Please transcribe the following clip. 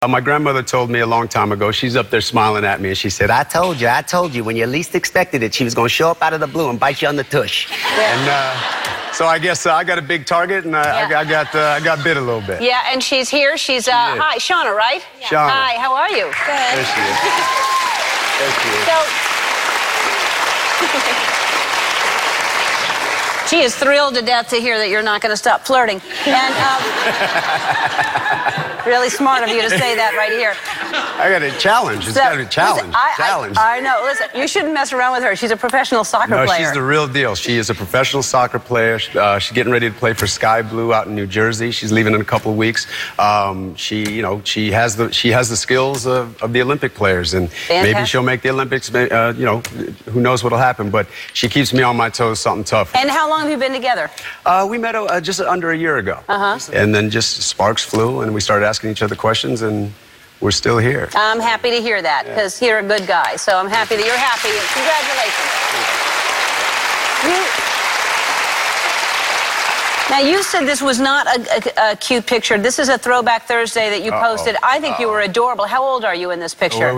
My grandmother told me a long time ago, she's up there smiling at me, and she said, I told you, when you least expected it, she was going to show up out of the blue and bite you on the tush. Yeah. And so I guess I got a big target, and I got bit a little bit. Yeah, and she's here. She's, hi, Shauna, right? Yeah. Shauna. Hi, how are you? Good. There she is. There she is. She is thrilled to death to hear that you're not going to stop flirting. And really smart of you to say that right here. I got a challenge. It's got a challenge. I know. Listen, you shouldn't mess around with her. She's a professional soccer player. No, she's the real deal. She is a professional soccer player. She's getting ready to play for Sky Blue out in New Jersey. She's leaving in a couple of weeks. She has the skills of the Olympic players, and maybe she'll make the Olympics. Who knows what'll happen? But she keeps me on my toes. Something tough. And how long have you been together? We met just under a year ago. And then just sparks flew, and we started asking each other questions, and we're still here. I'm happy to hear that, because you're a good guy. So I'm happy that you're happy. Congratulations. Now, you said this was not a cute picture. This is a Throwback Thursday that you posted. I think you were adorable. How old are you in this picture?